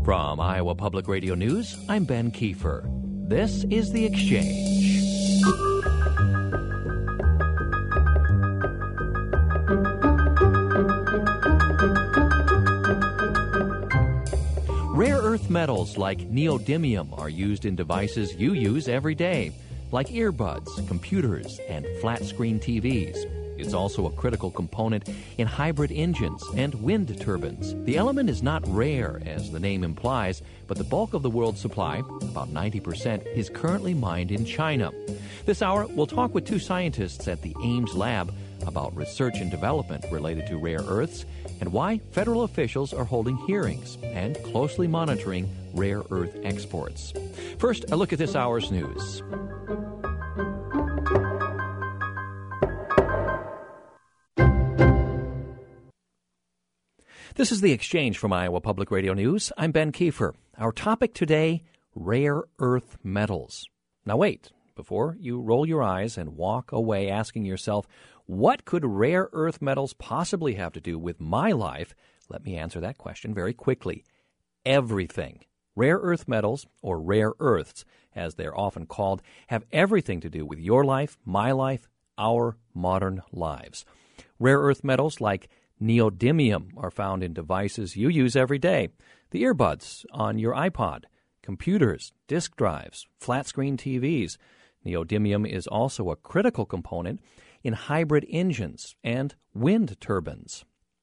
From Iowa Public Radio News, I'm Ben Kiefer. This is The Exchange. Rare earth metals like neodymium are used in devices you use every day, like earbuds, computers, and flat-screen TVs. It's also a critical component in hybrid engines and wind turbines. The element is not rare, as the name implies, but the bulk of the world's supply, about 90%, is currently mined in China. This hour, we'll talk with two scientists at the Ames Lab about research and development related to rare earths and why federal officials are holding hearings and closely monitoring rare earth exports. First, a look at this hour's news. This is The Exchange from Iowa Public Radio News. I'm Ben Kiefer. Our topic today, rare earth metals. Now wait, before you roll your eyes and walk away asking yourself, what could rare earth metals possibly have to do with my life? Let me answer that question very quickly. Everything. Rare earth metals, or rare earths, as they're often called, have everything to do with your life, my life, our modern lives. Rare earth metals like neodymium are found in devices you use every day, the earbuds on your iPod, computers, disk drives, flat-screen TVs. Neodymium is also a critical component in hybrid engines and wind turbines.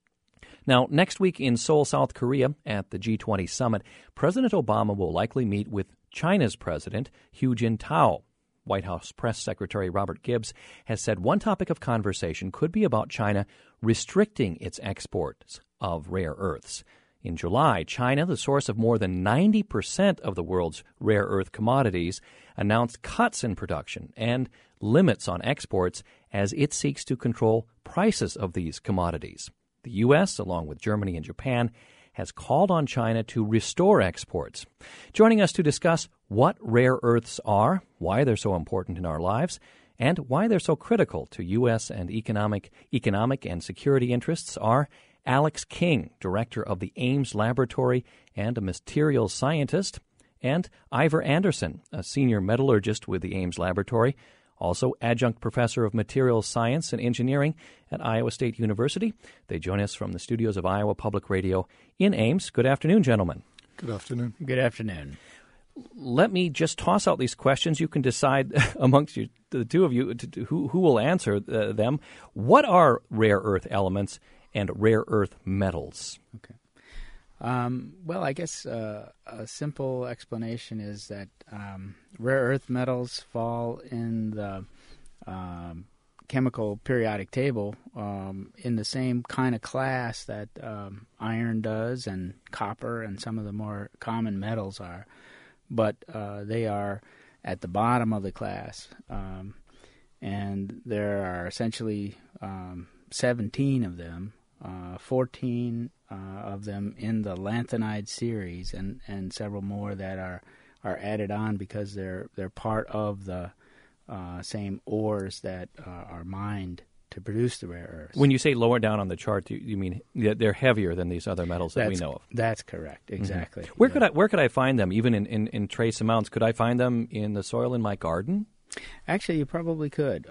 Now, next week in Seoul, South Korea, at the G20 summit, President Obama will likely meet with China's President Hu Jintao. White House Press Secretary Robert Gibbs has said one topic of conversation could be about China restricting its exports of rare earths. In July, China, the source of more than 90% of the world's rare earth commodities, announced cuts in production and limits on exports as it seeks to control prices of these commodities. The U.S., along with Germany and Japan, has called on China to restore exports. Joining us to discuss what rare earths are, why they're so important in our lives, and why they're so critical to U.S. and economic and security interests are Alex King, director of the Ames Laboratory and a materials scientist, and Ivor Anderson, a senior metallurgist with the Ames Laboratory, also adjunct professor of materials science and engineering at Iowa State University. They join us from the studios of Iowa Public Radio in Ames. Good afternoon, gentlemen. Good afternoon. Good afternoon. Let me just toss out these questions. You can decide amongst you, the two of you, who will answer them. What are rare earth elements and rare earth metals? Okay. Well, I guess a simple explanation is that rare earth metals fall in the chemical periodic table in the same kind of class that iron does and copper and some of the more common metals are. But they are at the bottom of the class. And there are essentially 17 of them, 14 of them in the lanthanide series, and several more that are added on because they're part of the same ores that are mined to produce the rare earths. When you say lower down on the chart, you mean they're heavier than these other metals that we know of? That's correct, exactly. Mm-hmm. Where could I find them, even in trace amounts? Could I find them in the soil in my garden? Actually, you probably could.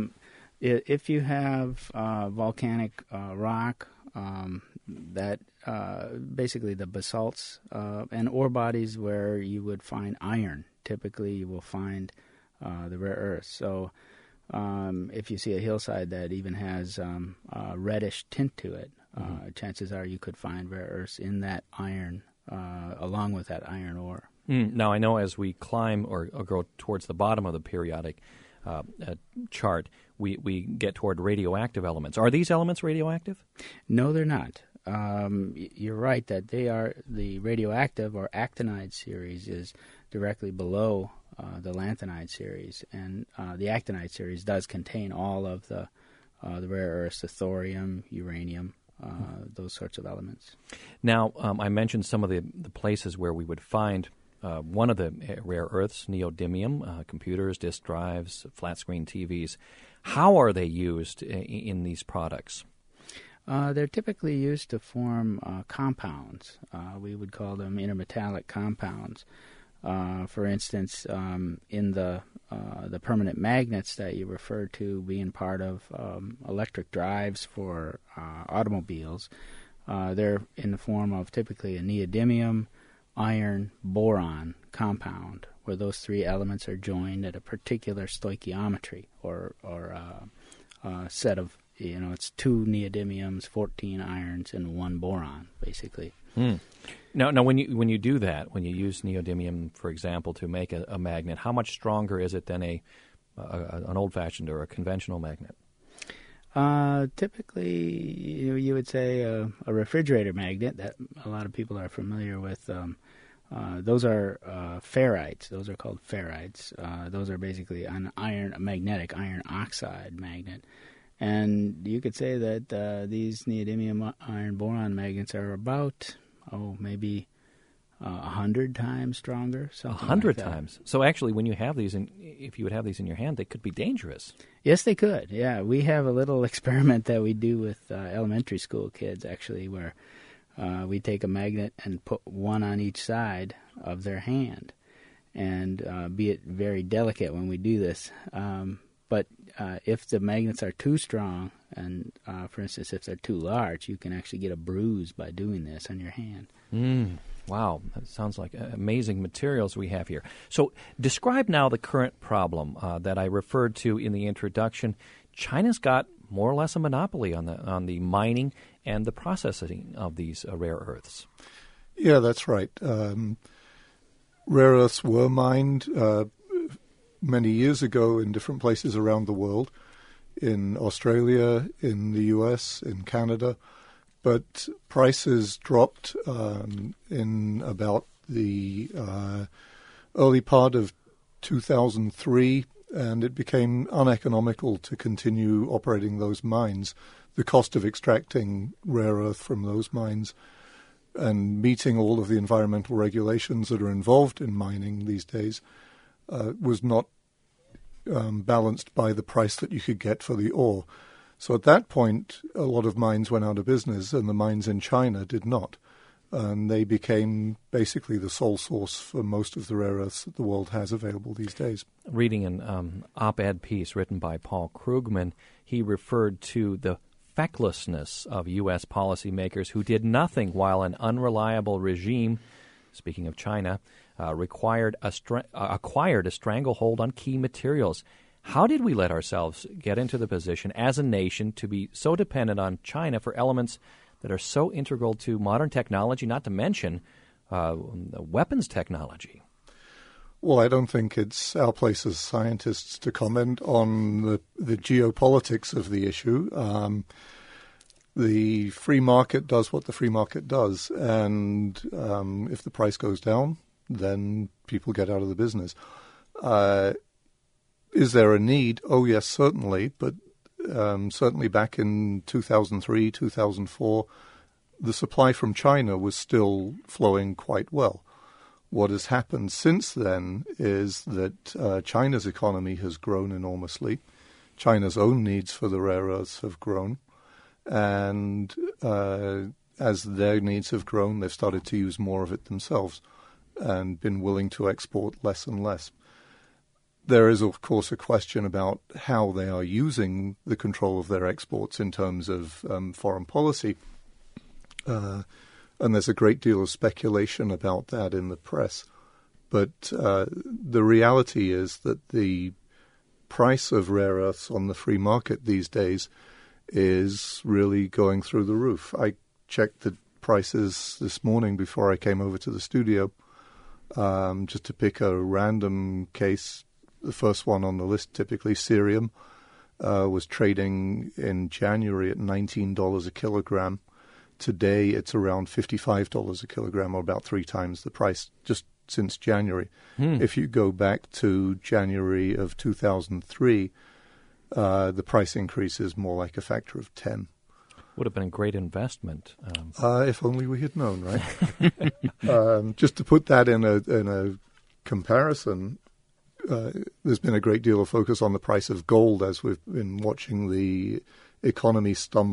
If you have volcanic rock, that basically the basalts and ore bodies where you would find iron, typically you will find the rare earths. So if you see a hillside that even has a reddish tint to it, chances are you could find rare earths in that iron along with that iron ore. Now, I know as we climb or go towards the bottom of the periodic chart, we get toward radioactive elements. Are these elements radioactive? No, they're not. You're right that they are the radioactive or actinide series is directly below the lanthanide series, and the actinide series does contain all of the rare earths, the thorium, uranium, those sorts of elements. Now, I mentioned some of the places where we would find one of the rare earths, neodymium, computers, disk drives, flat-screen TVs. How are they used in these products? They're typically used to form compounds. We would call them intermetallic compounds. For instance, in the permanent magnets that you referred to being part of electric drives for automobiles, they're in the form of typically a neodymium, iron, boron compound, where those three elements are joined at a particular stoichiometry, or set of, it's 2 neodymiums, 14 irons, and 1 boron, basically. Now, when you do that, when you use neodymium, for example, to make a magnet, how much stronger is it than an old-fashioned or a conventional magnet? Typically, you would say a refrigerator magnet that a lot of people are familiar with. Those are ferrites. Those are called ferrites. Those are basically a magnetic iron oxide magnet. And you could say that these neodymium iron boron magnets are about, maybe 100 times stronger. 100 times. So actually, when you have these, if you would have these in your hand, they could be dangerous. Yes, they could. Yeah, we have a little experiment that we do with elementary school kids, actually, where we take a magnet and put one on each side of their hand, and be it very delicate when we do this. But if the magnets are too strong, and for instance, if they're too large, you can actually get a bruise by doing this on your hand. Wow, that sounds like amazing materials we have here. So describe now the current problem that I referred to in the introduction. China's got more or less a monopoly on the mining and the processing of these rare earths. Yeah, that's right. Rare earths were mined many years ago in different places around the world, in Australia, in the US, in Canada, but prices dropped in about the early part of 2003, and it became uneconomical to continue operating those mines. The cost of extracting rare earth from those mines and meeting all of the environmental regulations that are involved in mining these days was not balanced by the price that you could get for the ore. So at that point, a lot of mines went out of business, and the mines in China did not. And they became basically the sole source for most of the rare earths that the world has available these days. Reading an op-ed piece written by Paul Krugman, he referred to the fecklessness of U.S. policymakers who did nothing while an unreliable regime, speaking of China, acquired a stranglehold on key materials. How did we let ourselves get into the position as a nation to be so dependent on China for elements that are so integral to modern technology, not to mention weapons technology? Well, I don't think it's our place as scientists to comment on the geopolitics of the issue. The free market does what the free market does, and if the price goes down, then people get out of the business. Is there a need? Oh, yes, certainly. But certainly back in 2003, 2004, the supply from China was still flowing quite well. What has happened since then is that China's economy has grown enormously. China's own needs for the rare earths have grown. And as their needs have grown, they've started to use more of it themselves and been willing to export less and less. There is, of course, a question about how they are using the control of their exports in terms of foreign policy. And there's a great deal of speculation about that in the press. But the reality is that the price of rare earths on the free market these days is really going through the roof. I checked the prices this morning before I came over to the studio, just to pick a random case. The first one on the list, typically cerium, was trading in January at $19 a kilogram. Today it's around $55 a kilogram, or about 3 times the price just since January. If you go back to January of 2003, the price increase is more like a factor of 10. Would have been a great investment. If only we had known, right? Just to put that in a comparison, there's been a great deal of focus on the price of gold as we've been watching the economy stumble.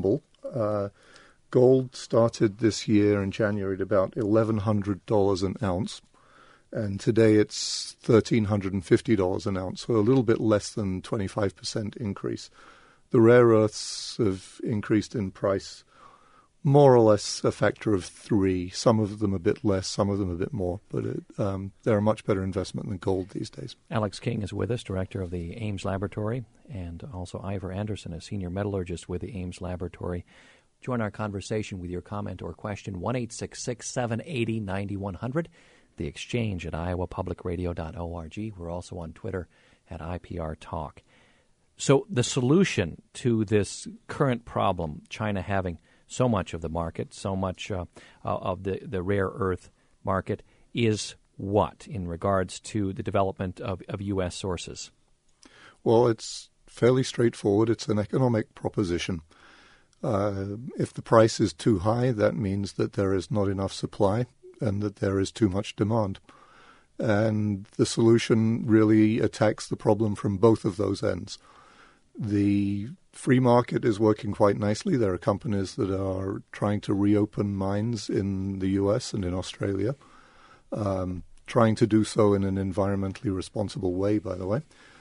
Gold started this year in January at about $1,100 an ounce, and today it's $1,350 an ounce, so a little bit less than 25% increase. The rare earths have increased in price more or less a factor of 3, some of them a bit less, some of them a bit more, but they're a much better investment than gold these days. Alex King is with us, director of the Ames Laboratory, and also Ivor Anderson, a senior metallurgist with the Ames Laboratory. Join our conversation with your comment or question, 1-866-780-9100, the exchange at iowapublicradio.org. We're also on Twitter at IPR Talk. So the solution to this current problem, China having so much of the market, so much of the rare earth market, is what in regards to the development of U.S. sources? Well, it's fairly straightforward. It's an economic proposition. If the price is too high, that means that there is not enough supply and that there is too much demand. And the solution really attacks the problem from both of those ends. The free market is working quite nicely. There are companies that are trying to reopen mines in the U.S. and in Australia, trying to do so in an environmentally responsible way, by the way.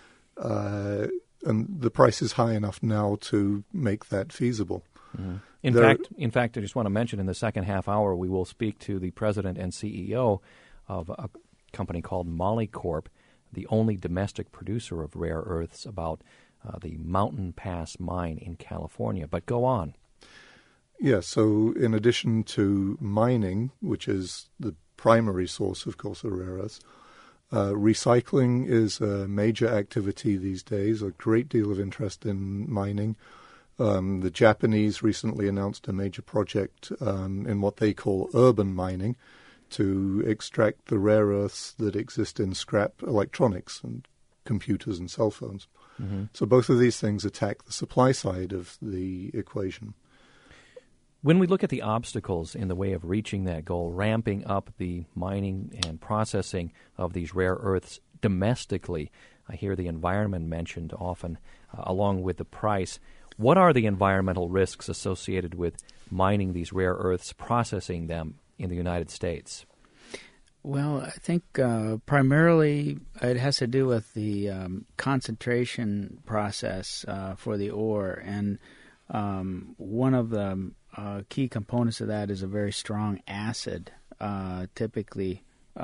And the price is high enough now to make that feasible. Mm-hmm. In fact, I just want to mention in the second half hour we will speak to the president and CEO of a company called Molycorp, the only domestic producer of rare earths, about the Mountain Pass mine in California. But go on. Yeah, so in addition to mining, which is the primary source, of course, of rare earths, recycling is a major activity these days, a great deal of interest in mining. The Japanese recently announced a major project in what they call urban mining to extract the rare earths that exist in scrap electronics and computers and cell phones. Mm-hmm. So both of these things attack the supply side of the equation. When we look at the obstacles in the way of reaching that goal, ramping up the mining and processing of these rare earths domestically, I hear the environment mentioned often along with the price. What are the environmental risks associated with mining these rare earths, processing them in the United States? Well, I think primarily it has to do with the concentration process for the ore, and one of the key components of that is a very strong acid. Typically,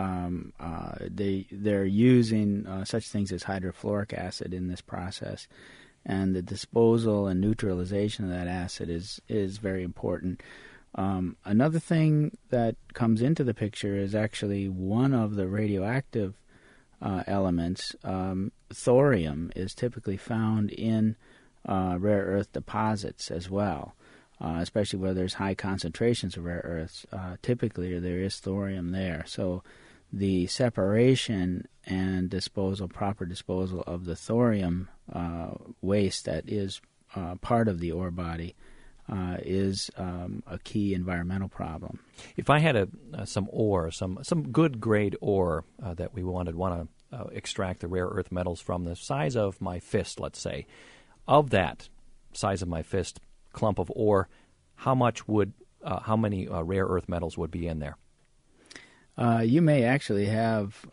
they're using such things as hydrofluoric acid in this process, and the disposal and neutralization of that acid is very important. Another thing that comes into the picture is actually one of the radioactive elements. Thorium is typically found in rare earth deposits as well, especially where there's high concentrations of rare earths. Typically, there is thorium there. So the separation and proper disposal of the thorium waste that is part of the ore body is a key environmental problem. If I had some ore, some good grade ore that we want to extract the rare earth metals from, the size of my fist, let's say, of that size of my fist clump of ore, how many rare earth metals would be in there? You may actually have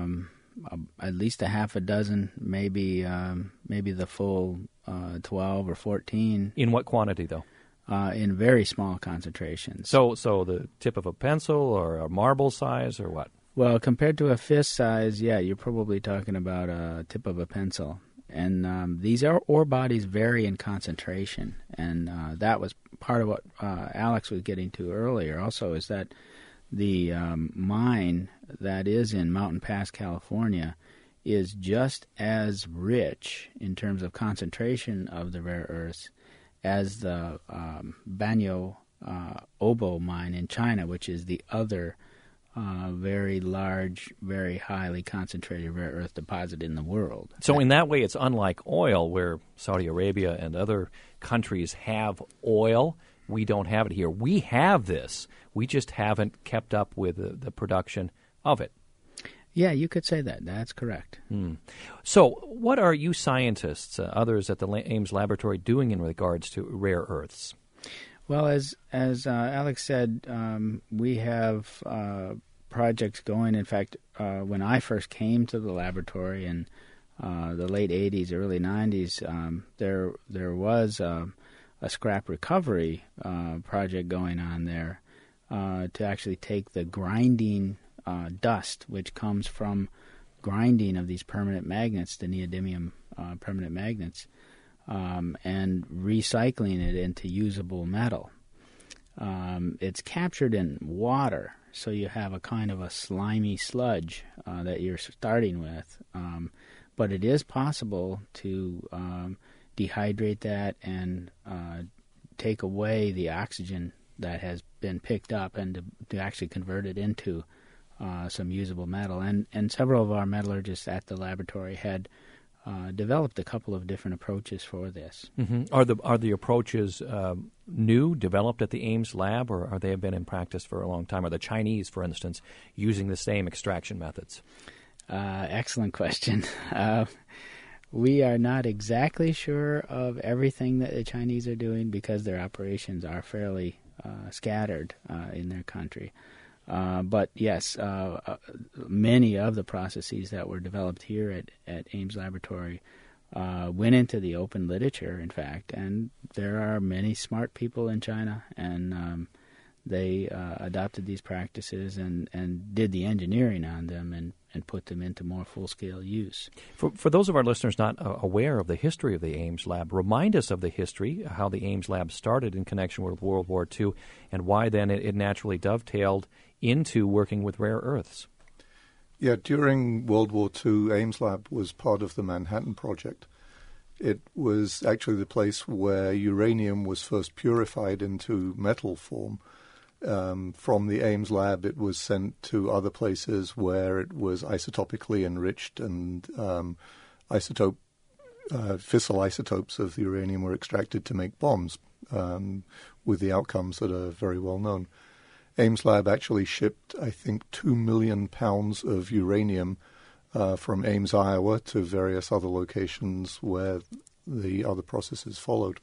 at least a half a dozen, maybe the full 12 or 14. In what quantity, though? In very small concentrations. So the tip of a pencil or a marble size or what? Well, compared to a fist size, yeah, you're probably talking about a tip of a pencil. And these ore bodies vary in concentration, and that was part of what Alex was getting to earlier also, is that the mine that is in Mountain Pass, California, is just as rich in terms of concentration of the rare earths as the Banyo Obo mine in China, which is the other very large, very highly concentrated rare earth deposit in the world. So in that way, it's unlike oil, where Saudi Arabia and other countries have oil. We don't have it here. We have this. We just haven't kept up with the production of it. Yeah, you could say that. That's correct. So what are you scientists, others at the Ames Laboratory, doing in regards to rare earths? Well, as Alex said, we have projects going. In fact, when I first came to the laboratory in the late 80s, early 90s, there was a scrap recovery project going on there to actually take the grinding dust, which comes from grinding of these permanent magnets, the neodymium permanent magnets, and recycling it into usable metal. It's captured in water, so you have a kind of a slimy sludge that you're starting with. But it is possible to dehydrate that and take away the oxygen that has been picked up and to actually convert it into some usable metal. And several of our metallurgists at the laboratory had developed a couple of different approaches for this. Mm-hmm. Are the approaches new, developed at the Ames lab, or are they have been in practice for a long time? Are the Chinese, for instance, using the same extraction methods? Excellent question. We are not exactly sure of everything that the Chinese are doing because their operations are fairly scattered in their country. But yes, many of the processes that were developed here at Ames Laboratory went into the open literature, in fact, and there are many smart people in China, and they adopted these practices and did the engineering on them and put them into more full-scale use. For those of our listeners not aware of the history of the Ames Lab, remind us of the history, how the Ames Lab started in connection with World War II, and why then it naturally dovetailed into working with rare earths. Yeah, during World War II, Ames Lab was part of the Manhattan Project. It was actually the place where uranium was first purified into metal form. From the Ames Lab, it was sent to other places where it was isotopically enriched, and fissile isotopes of the uranium were extracted to make bombs, with the outcomes that are very well known. Ames Lab actually shipped, I think, 2 million pounds of uranium from Ames, Iowa, to various other locations where the other processes followed.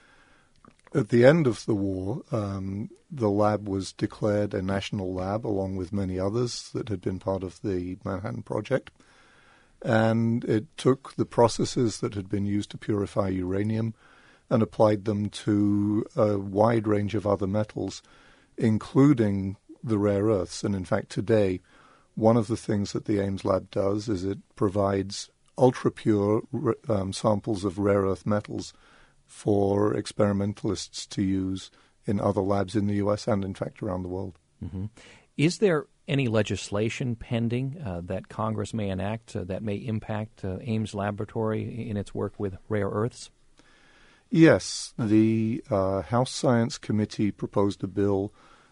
At the end of the war, the lab was declared a national lab, along with many others that had been part of the Manhattan Project. And it took the processes that had been used to purify uranium and applied them to a wide range of other metals, including the rare earths. And in fact, today, one of the things that the Ames Lab does is it provides ultra-pure samples of rare earth metals for experimentalists to use in other labs in the U.S. and, in fact, around the world. Mm-hmm. Is there any legislation pending that Congress may enact that may impact Ames Laboratory in its work with rare earths? Yes. The House Science Committee proposed a bill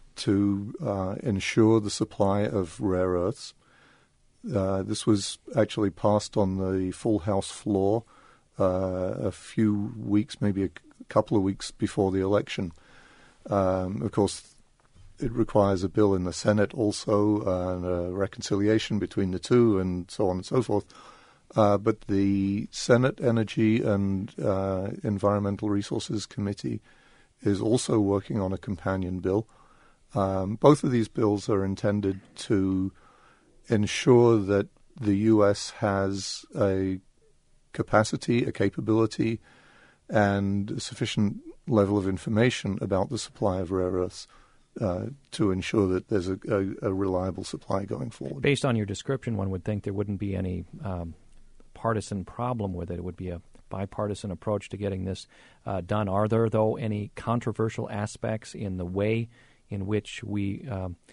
to ensure the supply of rare earths. This was actually passed on the full House floor a few weeks, maybe a couple of weeks before the election. Of course, it requires a bill in the Senate also, and a reconciliation between the two, and so on and so forth. But the Senate Energy and Environmental Resources Committee is also working on a companion bill. Both of these bills are intended to ensure that the U.S. has a capacity, a capability, and a sufficient level of information about the supply of rare earths to ensure that there's a reliable supply going forward. Based on your description, one would think there wouldn't be any partisan problem with it. It would be a bipartisan approach to getting this done. Are there, though, any controversial aspects in the way in which we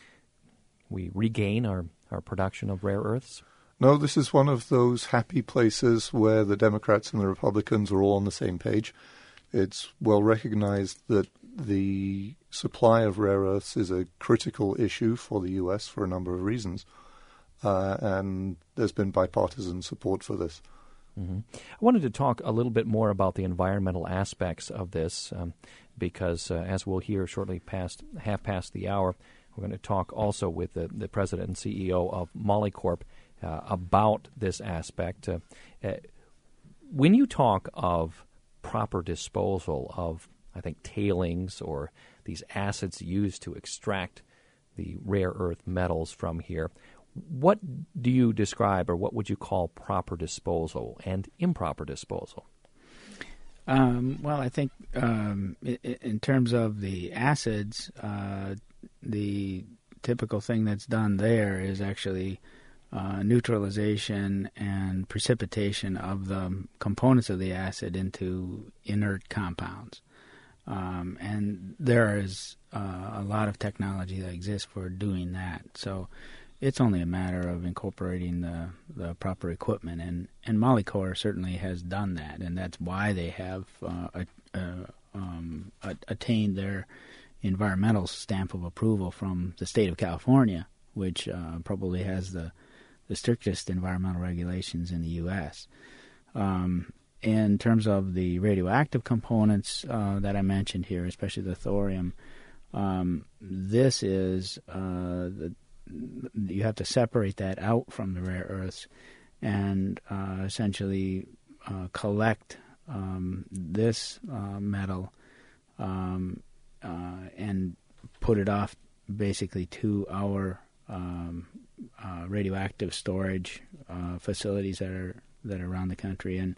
regain our production of rare earths? No, this is one of those happy places where the Democrats and the Republicans are all on the same page. It's well recognized that the supply of rare earths is a critical issue for the U.S. for a number of reasons, and there's been bipartisan support for this. Mm-hmm. I wanted to talk a little bit more about the environmental aspects of this because, as we'll hear shortly past the hour, we're going to talk also with the president and CEO of Molycorp about this aspect. When you talk of proper disposal of I think, tailings or these acids used to extract the rare earth metals from here. What do you describe, or what would you call proper disposal and improper disposal? Well, I think in terms of the acids, the typical thing that's done there is actually neutralization and precipitation of the components of the acid into inert compounds. And there is a lot of technology that exists for doing that. So it's only a matter of incorporating the proper equipment. And Molycorp certainly has done that, and that's why they have attained their environmental stamp of approval from the state of California, which probably has the strictest environmental regulations in the U.S. In terms of the radioactive components that I mentioned here, especially the thorium, this is you have to separate that out from the rare earths and essentially collect this metal and put it off basically to our radioactive storage facilities that are around the country, and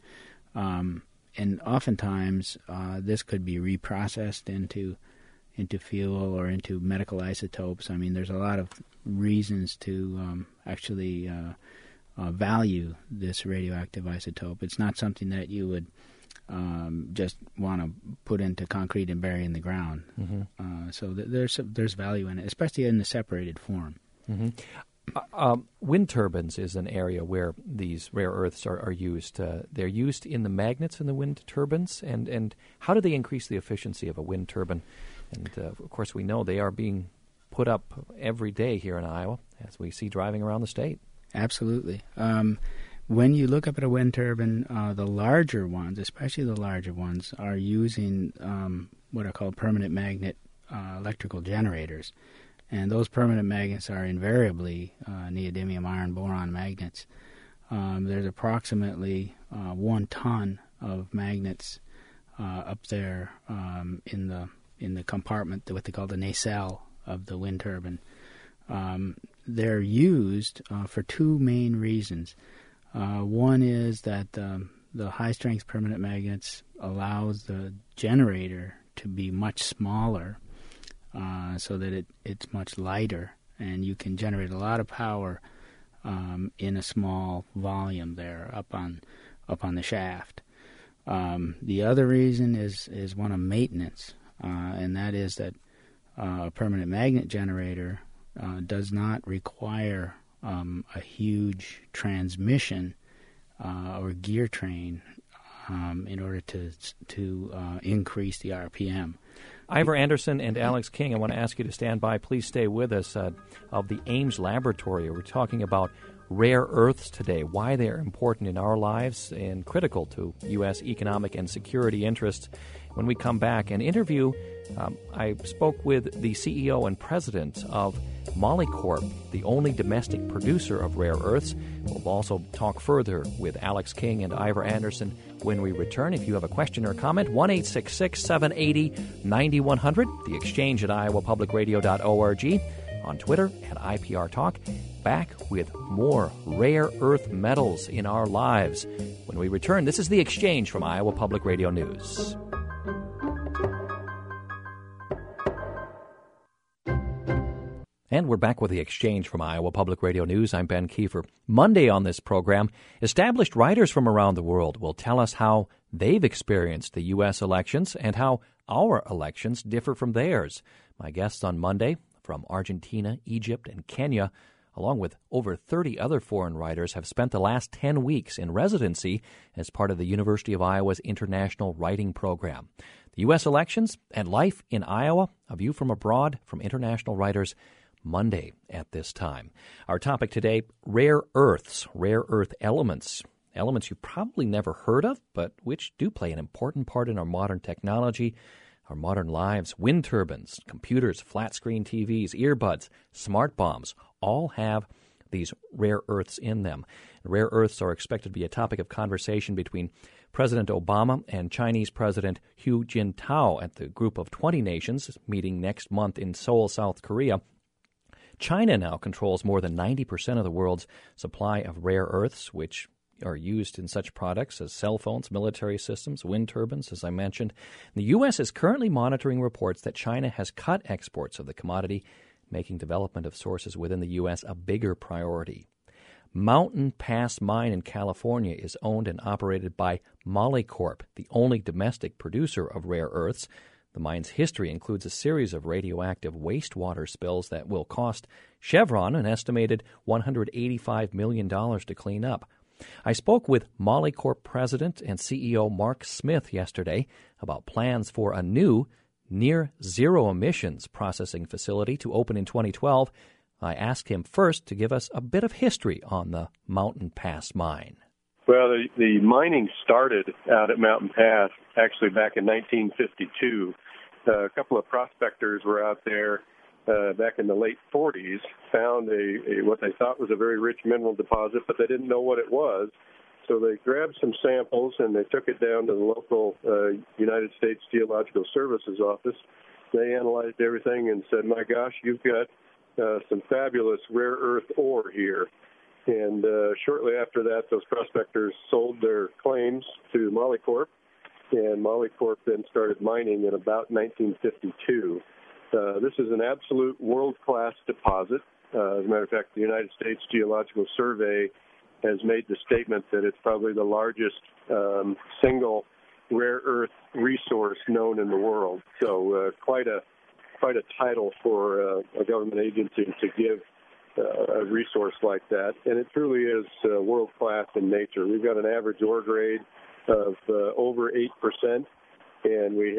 oftentimes this could be reprocessed into fuel or into medical isotopes. I mean, there's a lot of reasons to actually value this radioactive isotope. It's not something that you would just want to put into concrete and bury in the ground. Mm-hmm. So there's value in it, especially in the separated form. Mm-hmm. Wind turbines is an area where these rare earths are used. They're used in the magnets in the wind turbines, and how do they increase the efficiency of a wind turbine? And, of course, we know they are being put up every day here in Iowa, as we see driving around the state. Absolutely. When you look up at a wind turbine, the larger ones, especially the larger ones, are using what are called permanent magnet electrical generators. And those permanent magnets are invariably neodymium iron boron magnets. There's approximately 1 ton of magnets up there in the compartment, what they call the nacelle of the wind turbine. They're used for 2 main reasons. One is that the high-strength permanent magnets allows the generator to be much smaller, so that it's much lighter, and you can generate a lot of power in a small volume there up on the shaft. The other reason is one of maintenance, and that is that a permanent magnet generator does not require a huge transmission or gear train in order to increase the RPM. Ivar Anderson and Alex King, I want to ask you to stand by. Please stay with us of the Ames Laboratory. We're talking about rare earths today, why they're important in our lives and critical to U.S. economic and security interests. When we come back, an interview, I spoke with the CEO and president of Molycorp, the only domestic producer of rare earths. We'll also talk further with Alex King and Ivar Anderson when we return. If you have a question or comment, 1-866-780-9100, the exchange at iowapublicradio.org, on Twitter at IPR Talk. Back with more rare earth metals in our lives. When we return, this is The Exchange from Iowa Public Radio News. And we're back with The Exchange from Iowa Public Radio News. I'm Ben Kiefer. Monday on this program, established writers from around the world will tell us how they've experienced the U.S. elections and how our elections differ from theirs. My guests on Monday from Argentina, Egypt, and Kenya, along with over 30 other foreign writers, have spent the last 10 weeks in residency as part of the University of Iowa's International Writing Program. The U.S. elections and life in Iowa, a view from abroad from international writers, Monday at this time. Our topic today, rare earths, rare earth elements. Elements you probably never heard of, but which do play an important part in our modern technology, our modern lives. Wind turbines, computers, flat-screen TVs, earbuds, smart bombs all have these rare earths in them. Rare earths are expected to be a topic of conversation between President Obama and Chinese President Hu Jintao at the Group of 20 Nations meeting next month in Seoul, South Korea. China now controls more than 90% of the world's supply of rare earths, which are used in such products as cell phones, military systems, wind turbines, as I mentioned. The U.S. is currently monitoring reports that China has cut exports of the commodity, making development of sources within the U.S. a bigger priority. Mountain Pass Mine in California is owned and operated by Molycorp, the only domestic producer of rare earths. The mine's history includes a series of radioactive wastewater spills that will cost Chevron an estimated $185 million to clean up. I spoke with Molycorp President and CEO Mark Smith yesterday about plans for a new near-zero emissions processing facility to open in 2012. I asked him first to give us a bit of history on the Mountain Pass mine. Well, the mining started out at Mountain Pass actually back in 1952. A couple of prospectors were out there back in the late 40s, found a what they thought was a very rich mineral deposit, but they didn't know what it was. So they grabbed some samples and they took it down to the local United States Geological Services office. They analyzed everything and said, my gosh, you've got some fabulous rare earth ore here. And shortly after that, those prospectors sold their claims to Molycorp, and Molycorp then started mining in about 1952. This is an absolute world-class deposit. As a matter of fact, the United States Geological Survey has made the statement that it's probably the largest single rare earth resource known in the world. So quite a title for a government agency to give a resource like that. And it truly is world-class in nature. We've got an average ore grade of over 8%, and we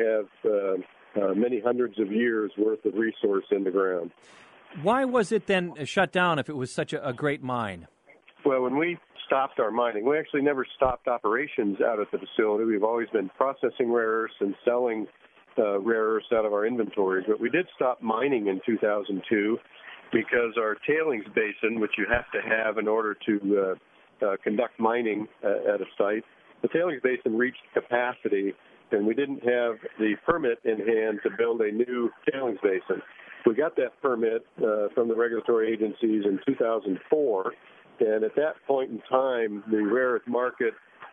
have many hundreds of years' worth of resource in the ground. Why was it then shut down if it was such a great mine? Well, when we stopped our mining, we actually never stopped operations out at the facility. We've always been processing rare earths and selling rare earths out of our inventories. But we did stop mining in 2002 because our tailings basin, which you have to have in order to conduct mining at a site, the tailings basin reached capacity, and we didn't have the permit in hand to build a new tailings basin. We got that permit from the regulatory agencies in 2004, and at that point in time, the rare earth market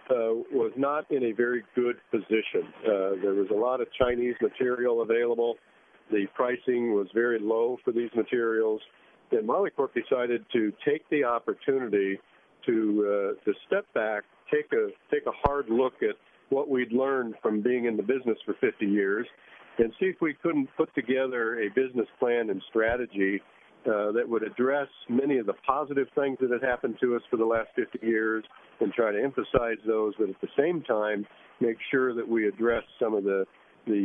was not in a very good position. There was a lot of Chinese material available. The pricing was very low for these materials, and Molycorp decided to take the opportunity to step back, take a hard look at what we'd learned from being in the business for 50 years, and see if we couldn't put together a business plan and strategy that would address many of the positive things that had happened to us for the last 50 years and try to emphasize those, but at the same time make sure that we address some of the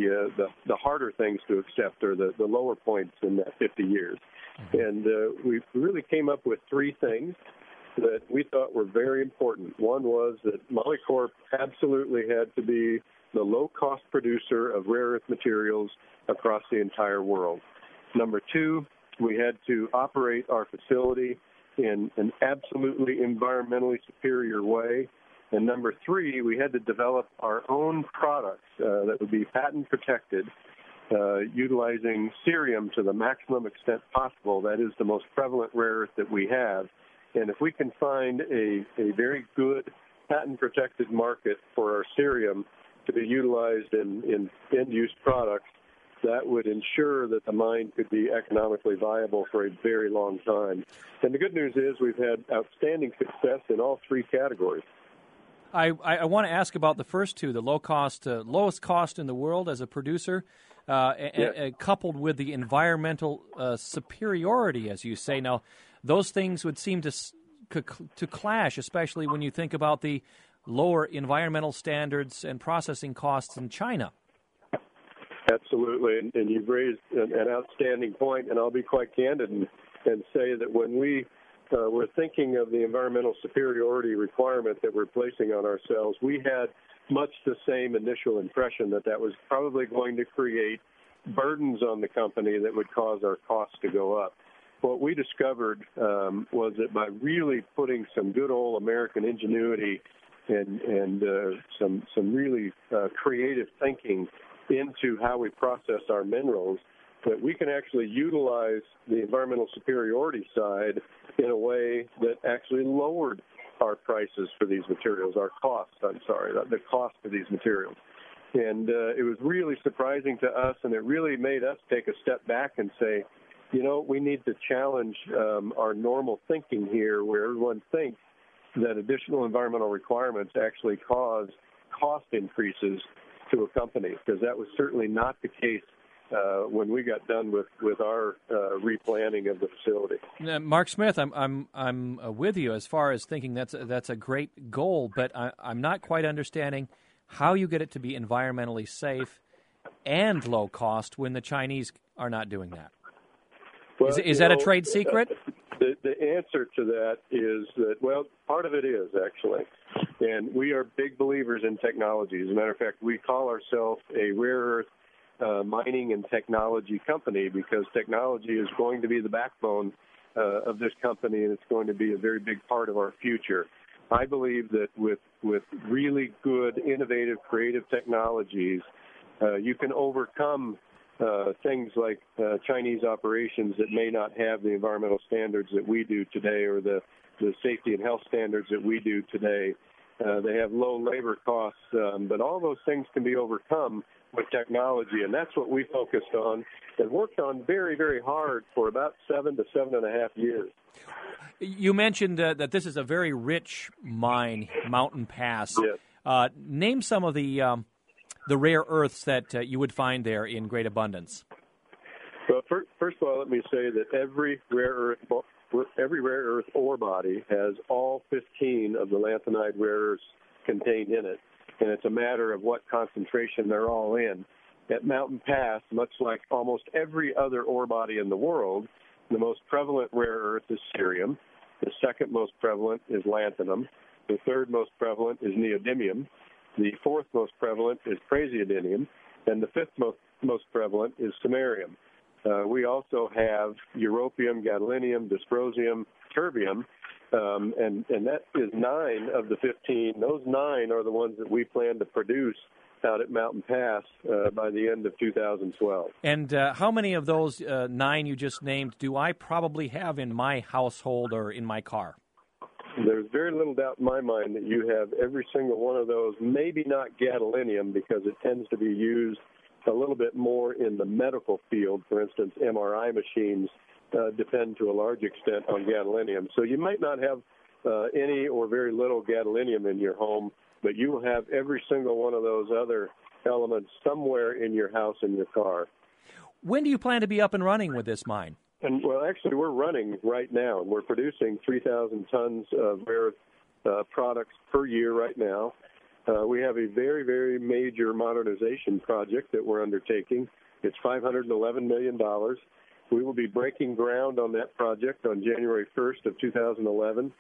harder things to accept, or the lower points in that 50 years. And we really came up with three things that we thought were very important. One was that Molycorp absolutely had to be the low-cost producer of rare earth materials across the entire world. Number two, we had to operate our facility in an absolutely environmentally superior way. And number three, we had to develop our own products that would be patent protected, utilizing cerium to the maximum extent possible. That is the most prevalent rare earth that we have. And if we can find a very good patent-protected market for our cerium to be utilized in end-use products, that would ensure that the mine could be economically viable for a very long time. And the good news is we've had outstanding success in all three categories. I want to ask about the first two, the lowest cost in the world as a producer, coupled with the environmental superiority, as you say. Now, those things would seem to clash, especially when you think about the lower environmental standards and processing costs in China. Absolutely, and you've raised an outstanding point, and I'll be quite candid and say that when we were thinking of the environmental superiority requirement that we're placing on ourselves, we had much the same initial impression that was probably going to create burdens on the company that would cause our costs to go up. what we discovered was that by really putting some good old American ingenuity and some really creative thinking into how we process our minerals, that we can actually utilize the environmental superiority side in a way that actually lowered our prices for these materials, the cost of these materials. And it was really surprising to us, and it really made us take a step back and say, we need to challenge our normal thinking here, where everyone thinks that additional environmental requirements actually cause cost increases to a company, because that was certainly not the case when we got done with our replanning of the facility. Now, Mark Smith, I'm with you as far as thinking that's a great goal, but I'm not quite understanding how you get it to be environmentally safe and low cost when the Chinese are not doing that. Well, is that a trade secret? The answer to that is that, well, part of it is, actually. And we are big believers in technology. As a matter of fact, we call ourselves a rare earth mining and technology company, because technology is going to be the backbone of this company, and it's going to be a very big part of our future. I believe that with really good, innovative, creative technologies, you can overcome things like Chinese operations that may not have the environmental standards that we do today, or the safety and health standards that we do today. They have low labor costs, but all those things can be overcome with technology, and that's what we focused on and worked on very, very hard for about 7 to 7.5 years. You mentioned that this is a very rich mine, Mountain Pass. Yes. Name some of the rare earths that you would find there in great abundance. Well, first of all, let me say that every rare earth ore body has all 15 of the lanthanide rare earths contained in it, and it's a matter of what concentration they're all in. At Mountain Pass, much like almost every other ore body in the world, the most prevalent rare earth is cerium. The second most prevalent is lanthanum. The third most prevalent is neodymium. The fourth most prevalent is praseodymium. And the fifth most prevalent is samarium. We also have europium, gadolinium, dysprosium, terbium, and that is 9 of the 15. Those 9 are the ones that we plan to produce out at Mountain Pass by the end of 2012. And how many of those 9 you just named do I probably have in my household or in my car? There's very little doubt in my mind that you have every single one of those, maybe not gadolinium, because it tends to be used a little bit more in the medical field. For instance, MRI machines depend to a large extent on gadolinium. So you might not have any or very little gadolinium in your home, but you will have every single one of those other elements somewhere in your house and your car. When do you plan to be up and running with this mine? And well, actually, we're running right now, and we're producing 3,000 tons of rare earth products per year right now. We have a very, very major modernization project that we're undertaking. It's $511 million. We will be breaking ground on that project on January 1st of 2011.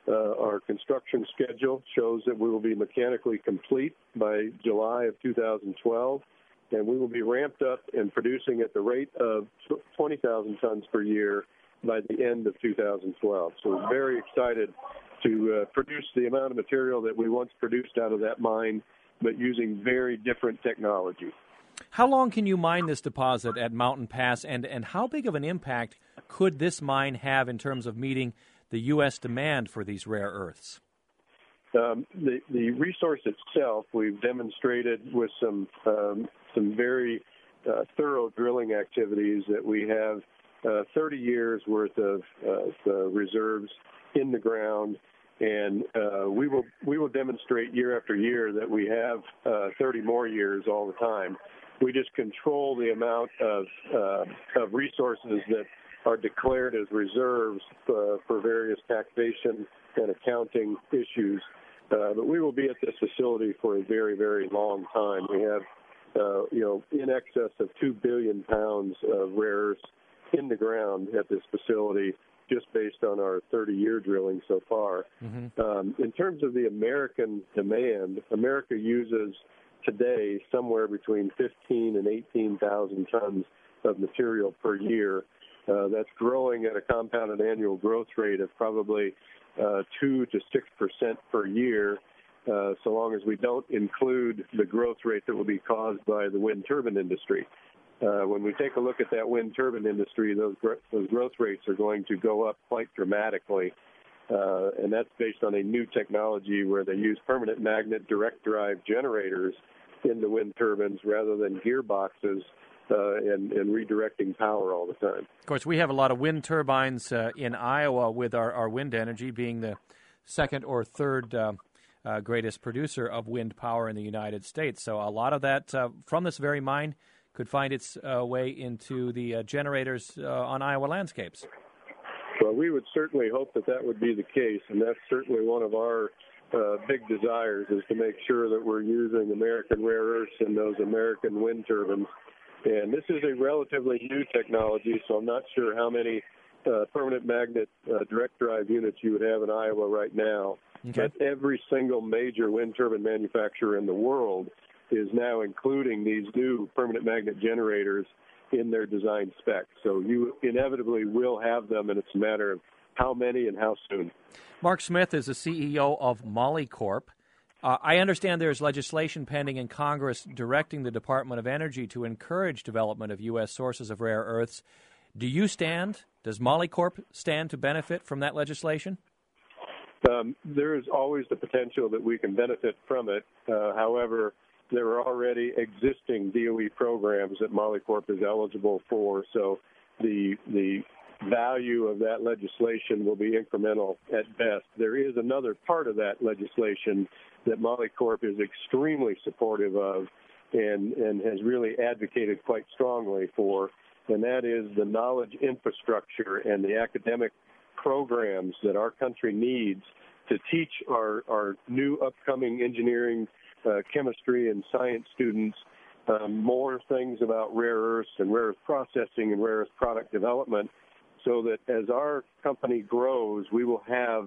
Our construction schedule shows that we will be mechanically complete by July of 2012, and we will be ramped up and producing at the rate of 20,000 tons per year by the end of 2012. So we're very excited to produce the amount of material that we once produced out of that mine, but using very different technology. How long can you mine this deposit at Mountain Pass, and how big of an impact could this mine have in terms of meeting the U.S. demand for these rare earths? The resource itself, we've demonstrated with some very thorough drilling activities that we have 30 years worth of reserves in the ground, and we will demonstrate year after year that we have 30 more years all the time. We just control the amount of resources that are declared as reserves for various taxation and accounting issues. But we will be at this facility for a very, very long time. We have, in excess of 2 billion pounds of rare earths in the ground at this facility, just based on our 30-year drilling so far. Mm-hmm. In terms of the American demand, America uses today somewhere between 15 and 18,000 tons of material per year. That's growing at a compounded annual growth rate of probably 2 to 6% per year, so long as we don't include the growth rate that will be caused by the wind turbine industry. When we take a look at that wind turbine industry, those growth rates are going to go up quite dramatically, and that's based on a new technology where they use permanent magnet direct drive generators in the wind turbines rather than gearboxes and redirecting power all the time. Of course, we have a lot of wind turbines in Iowa, with our wind energy being the second or third greatest producer of wind power in the United States. So a lot of that from this very mine could find its way into the generators on Iowa landscapes. Well, we would certainly hope that would be the case, and that's certainly one of our big desires, is to make sure that we're using American rare earths in those American wind turbines. And this is a relatively new technology, so I'm not sure how many permanent magnet direct drive units you would have in Iowa right now. Okay. But every single major wind turbine manufacturer in the world is now including these new permanent magnet generators in their design specs. So you inevitably will have them, and it's a matter of how many and how soon. Mark Smith is the CEO of Molycorp. I understand there's legislation pending in Congress directing the Department of Energy to encourage development of U.S. sources of rare earths. Does Molycorp stand to benefit from that legislation? There is always the potential that we can benefit from it. However, there are already existing DOE programs that Molycorp is eligible for, so the value of that legislation will be incremental at best. There is another part of that legislation that Molycorp is extremely supportive of and has really advocated quite strongly for, and that is the knowledge infrastructure and the academic programs that our country needs to teach our new upcoming engineering, chemistry, and science students more things about rare earths and rare earth processing and rare earth product development, so that as our company grows, we will have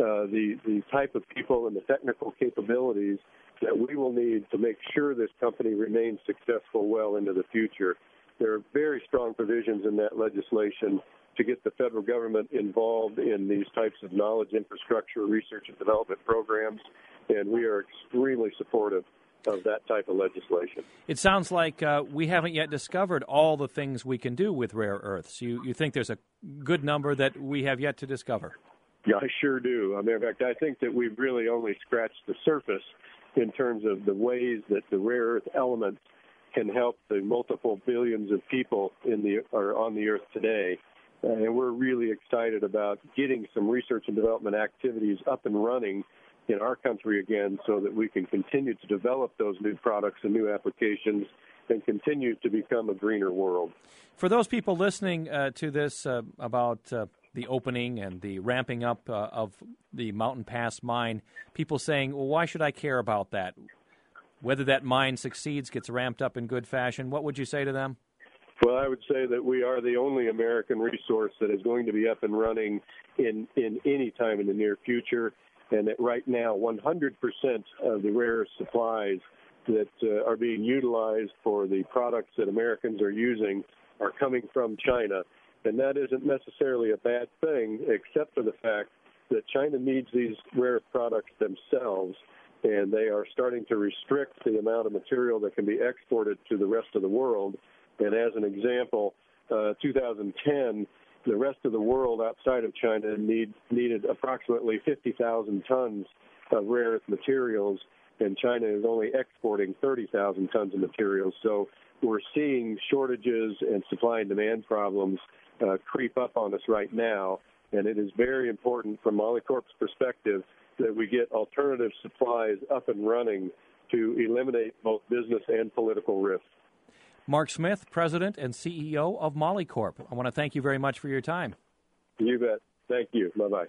the type of people and the technical capabilities that we will need to make sure this company remains successful well into the future. There are very strong provisions in that legislation to get the federal government involved in these types of knowledge infrastructure, research and development programs, and we are extremely supportive of that type of legislation. It sounds like we haven't yet discovered all the things we can do with rare earths. You think there's a good number that we have yet to discover? Yeah, I sure do. I mean, in fact, I think that we've really only scratched the surface in terms of the ways that the rare earth elements can help the multiple billions of people on the earth today. And we're really excited about getting some research and development activities up and running in our country again, so that we can continue to develop those new products and new applications and continue to become a greener world. For those people listening to this about the opening and the ramping up of the Mountain Pass mine, people saying, well, why should I care about that? Whether that mine succeeds, gets ramped up in good fashion, what would you say to them? Well, I would say that we are the only American resource that is going to be up and running in any time in the near future, and that right now 100% of the rare earth supplies that are being utilized for the products that Americans are using are coming from China. And that isn't necessarily a bad thing, except for the fact that China needs these rare earth products themselves, and they are starting to restrict the amount of material that can be exported to the rest of the world. And as an example, 2010, the rest of the world outside of China needed approximately 50,000 tons of rare earth materials, and China is only exporting 30,000 tons of materials. So we're seeing shortages and supply and demand problems creep up on us right now, and it is very important from Molycorp's perspective that we get alternative supplies up and running to eliminate both business and political risks. Mark Smith, President and CEO of Molycorp. I want to thank you very much for your time. You bet. Thank you. Bye-bye.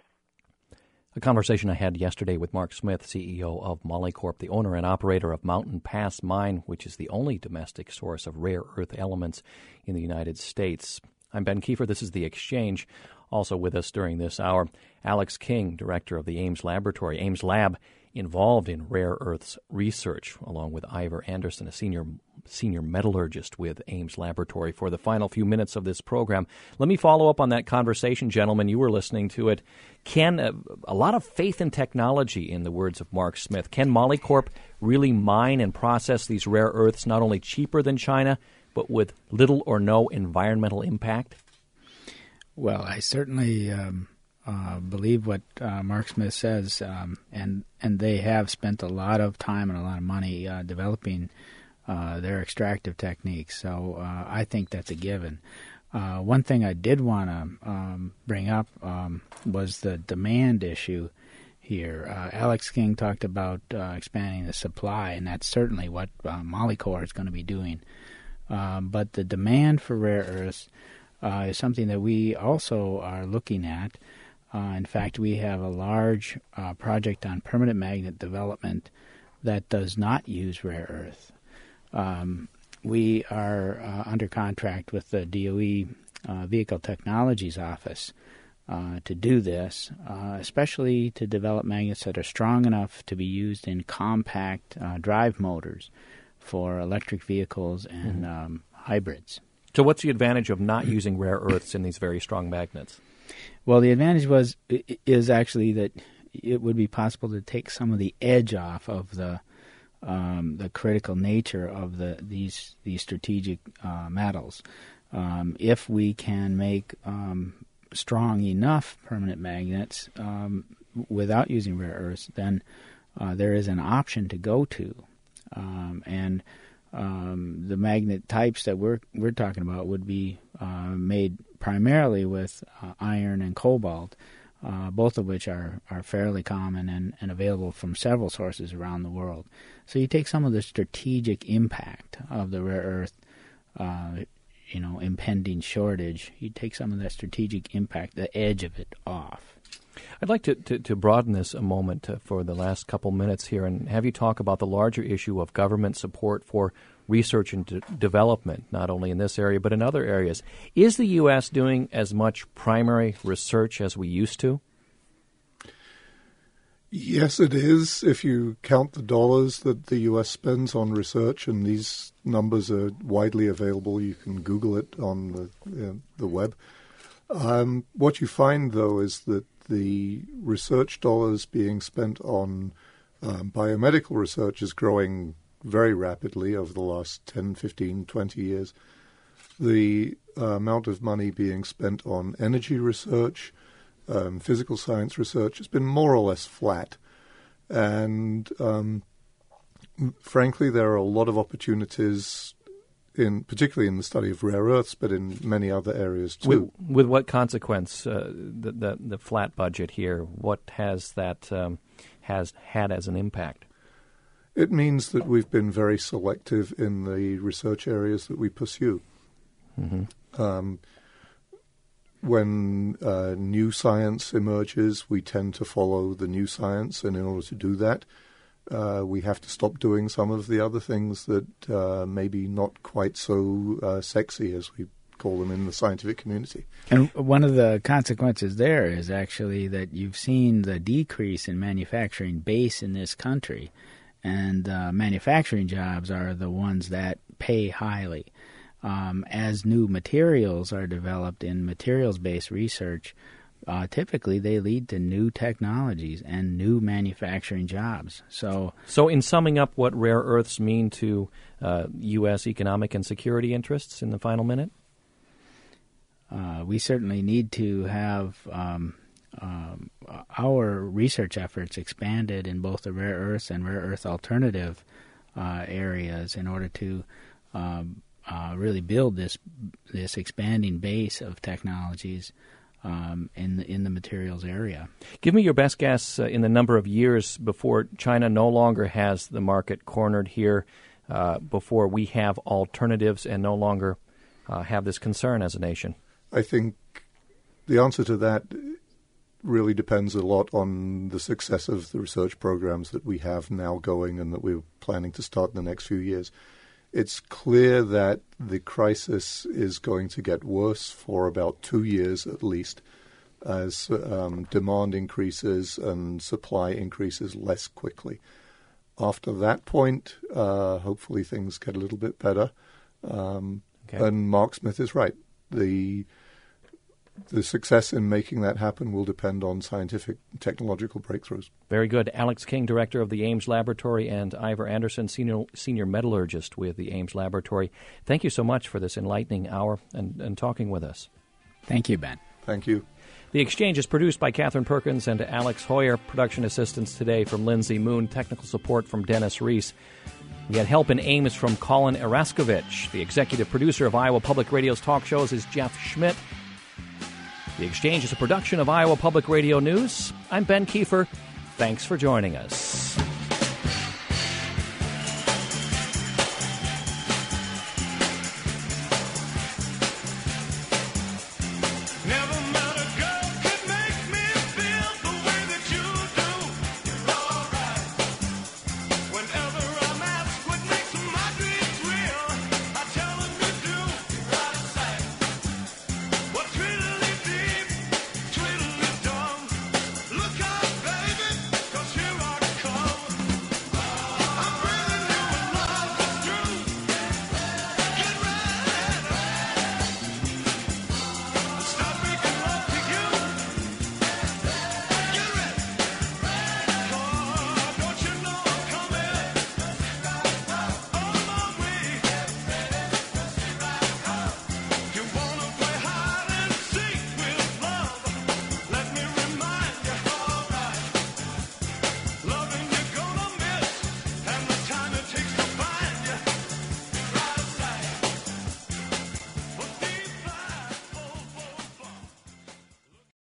A conversation I had yesterday with Mark Smith, CEO of Molycorp, the owner and operator of Mountain Pass Mine, which is the only domestic source of rare earth elements in the United States. I'm Ben Kiefer. This is The Exchange. Also with us during this hour, Alex King, director of the Ames Laboratory. Ames Lab involved in rare earths research, along with Ivor Anderson, a senior senior metallurgist with Ames Laboratory, for the final few minutes of this program. Let me follow up on that conversation, gentlemen. You were listening to it. A lot of faith in technology, in the words of Mark Smith. Can Molycorp really mine and process these rare earths not only cheaper than China, but with little or no environmental impact? Well, I certainly believe what Mark Smith says, and they have spent a lot of time and a lot of money developing their extractive techniques. So I think that's a given. One thing I did want to bring up was the demand issue here. Alex King talked about expanding the supply, and that's certainly what Molycorp is going to be doing. But the demand for rare earths is something that we also are looking at. In fact, we have a large project on permanent magnet development that does not use rare earth. We are under contract with the DOE Vehicle Technologies Office to do this, especially to develop magnets that are strong enough to be used in compact drive motors for electric vehicles and hybrids. So what's the advantage of not using rare earths in these very strong magnets? Well, the advantage is actually that it would be possible to take some of the edge off of the critical nature of these strategic metals. If we can make strong enough permanent magnets without using rare earths, then there is an option to go to, and the magnet types that we're talking about would be made primarily with iron and cobalt, both of which are fairly common and available from several sources around the world. So you take some of the strategic impact of the rare earth, impending shortage. You take some of that strategic impact, the edge of it, off. I'd like to broaden this a moment for the last couple minutes here and have you talk about the larger issue of government support for research and development, not only in this area but in other areas. Is the U.S. doing as much primary research as we used to? Yes, it is, if you count the dollars that the U.S. spends on research, and these numbers are widely available. You can Google it on the web. What you find, though, is that the research dollars being spent on biomedical research is growing very rapidly over the last 10, 15, 20 years. The amount of money being spent on energy research, physical science research, has been more or less flat. And frankly, there are a lot of opportunities, particularly in the study of rare earths, but in many other areas too. With what consequence, the flat budget here, what has that has had as an impact? It means that we've been very selective in the research areas that we pursue. Mm-hmm. When new science emerges, we tend to follow the new science, and in order to do that, we have to stop doing some of the other things that maybe not quite so sexy, as we call them in the scientific community. And one of the consequences there is actually that you've seen the decrease in manufacturing base in this country, and manufacturing jobs are the ones that pay highly. As new materials are developed in materials-based research, typically they lead to new technologies and new manufacturing jobs. So in summing up what rare earths mean to U.S. economic and security interests in the final minute? We certainly need to have our research efforts expanded in both the rare earths and rare earth alternative areas in order to really build this expanding base of technologies in the materials area. Give me your best guess in the number of years before China no longer has the market cornered here, before we have alternatives and no longer have this concern as a nation. I think the answer to that really depends a lot on the success of the research programs that we have now going and that we're planning to start in the next few years. It's clear that the crisis is going to get worse for about 2 years at least, as demand increases and supply increases less quickly. After that point, hopefully things get a little bit better. And Mark Smith is right. The success in making that happen will depend on scientific and technological breakthroughs. Very good. Alex King, director of the Ames Laboratory, and Ivor Anderson, senior metallurgist with the Ames Laboratory. Thank you so much for this enlightening hour and talking with us. Thank you, Ben. Thank you. The Exchange is produced by Catherine Perkins and Alex Hoyer. Production assistance today from Lindsay Moon. Technical support from Dennis Reese. We had help in Ames from Colin Eraskovich. The executive producer of Iowa Public Radio's talk shows is Jeff Schmidt. The Exchange is a production of Iowa Public Radio News. I'm Ben Kiefer. Thanks for joining us.